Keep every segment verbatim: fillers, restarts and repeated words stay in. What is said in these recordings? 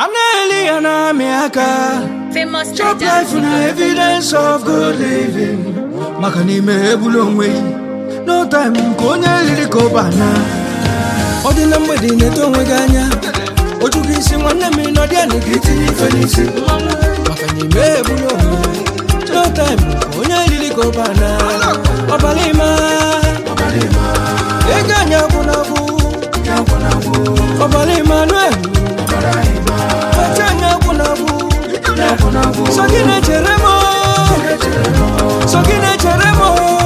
Aneli Anamiaka. Famous Chop life na evidence of good living. Makani me bulongwe. No time konye liliko bana. Odi na mwedi neto mweganya. Ojugisi mwane mi no dia nikiti ni felisi. Makani me bulongwe. No time konye liliko bana. Obalima. Obalima. Eganya kunabu. Kunabu. Obalima nwe. Sokine cheremo, sokine cheremo,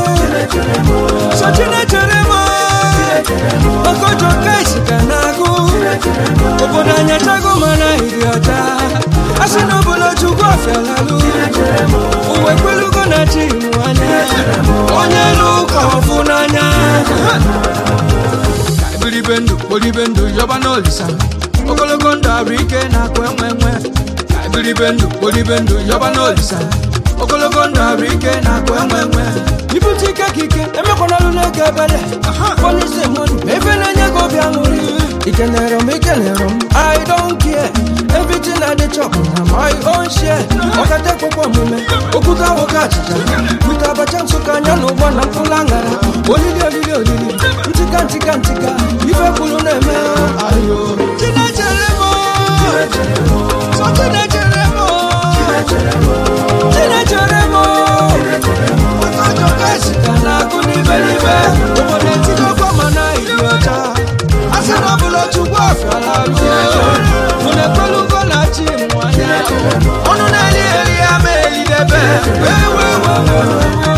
sokine cheremo. Okojo kaisi kanaku, obodanya chago mana idiota. Asino bolo chugo fialalu, uwe kwelu kona chimuanya. Onye luko funanya. Bili bendu, bili bendu, yoba no lisa. Okolo konda rike na kwenwenwe. Bili bendu, bili bendu, yoba no lisa. Okolo konda rike na kwenwenwe. Ibutika kike, eme kona lule kebele. Koni se moni, mefe na nyego biamuri. Ikenero, mikenero, I don't care. Everything I dey chop na my own share. Wakate kwa mume, okuta wakachita. Wita bachansu kanya no wana mpulangara. Olili, olili, olili. Ntika, ntika, ntika. Ife kulu neme. Ayo. Tina cheremo. So tina cheremo. Tina cheremo. Wakajo kashika na kunibelibe. Umone tiko kwa mana idiota. Asana bulo chukwa fialalu. Mune kwelu kona chimu wanya. Onu neli eli ame ilidebe. Wewe wewe wewe.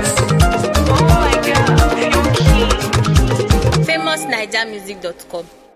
famous niger music dot com